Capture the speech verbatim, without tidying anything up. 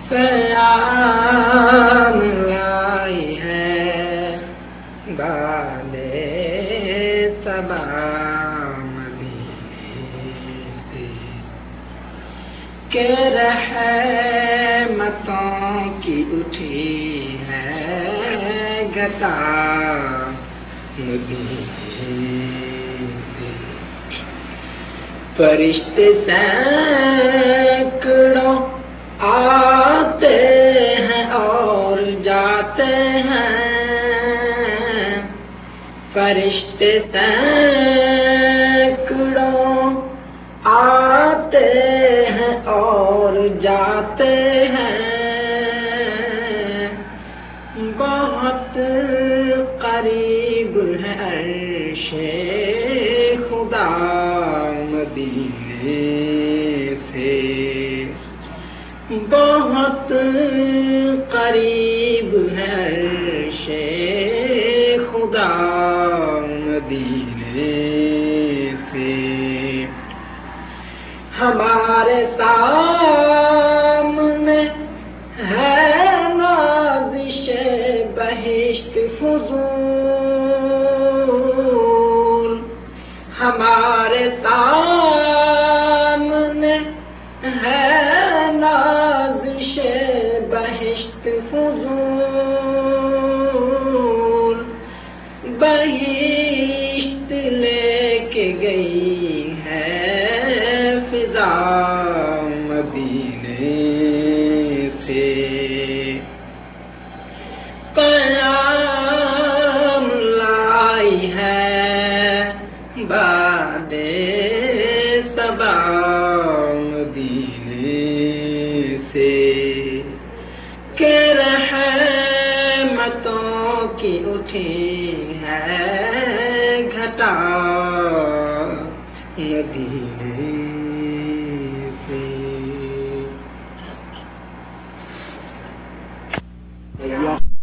قیام لائی ہے باد صبا مدینے سے، کہ رحمتوں کی اٹھی ہے گھٹا مدینے سے۔ فرشتے سینکڑوں آتے ہیں اور جاتے ہیں، فرشتے سینکڑوں آتے ہیں اور جاتے ہیں، بہت قریب ہے عرش خدا مدینے سے، بہت قریب ہے عرش خدا مدینے سے۔ ہمارے سامنے ہے نازش بہشت فضول، ہمارے سامنے ہے نازش بہشت فضول، بہشت لے کے گئی ہے فضا مدینے سے۔ قیام لائی ہے باد صبا مدینے سے، کہ رحمتوں کی اٹھی ہے گھٹا مدینے سے۔